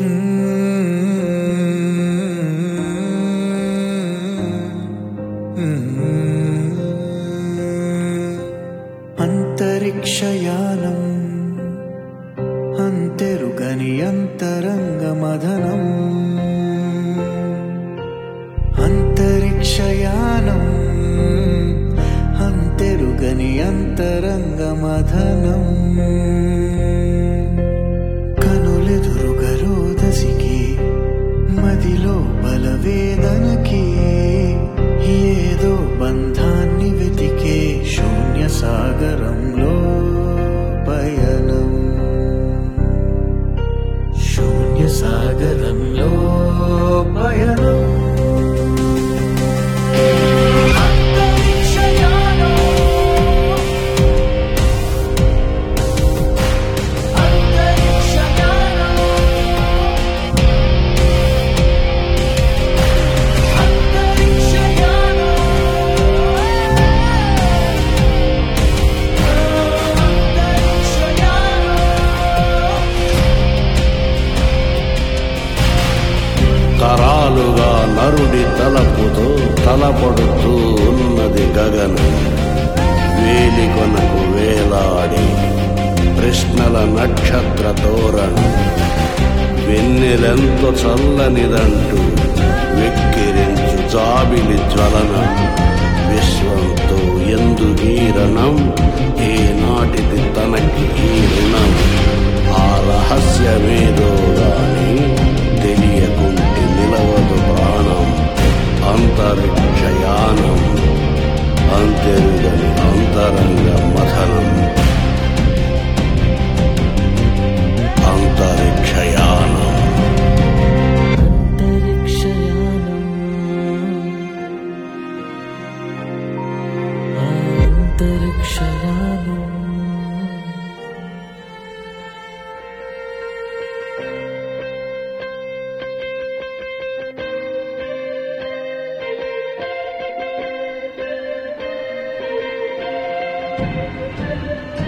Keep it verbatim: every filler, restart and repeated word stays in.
అంతరిక్షయానం అంతెరుగని అంతరంగమథనం అంతరిక్షయానం అంతెరుగని అంతరంగమథనం కనులెదురుగా రోదసికి మదిలో బలవేదనకి ఏదో బంధాన్ని వెతికే శూన్య సాగరంలో పయనం శూన్య సాగరంలో పయనం తరాలుగా నరుడి తలపుతో తలపడుతూ ఉన్నది గగనం. వేలికొనకు వేలాడి ప్రశ్నల నక్షత్ర తోరణం. వెన్నెలెంతో చల్లనిదంటూ వెక్కిరించు జాబిలి జ్వలనం. విశ్వంతో ఎందుకీరణం, ఏ నాటిది తనకి ఈ రుణం. ఆ రహస్యమేదో గాని తెలియకుంటే నిలవదు ప్రాణం. అంతరిక్షయానం అంతెరుగని అంతరంగ మథనం. అంతరిక్షయానం అంతరిక్షయానం అంతరిక్షయానం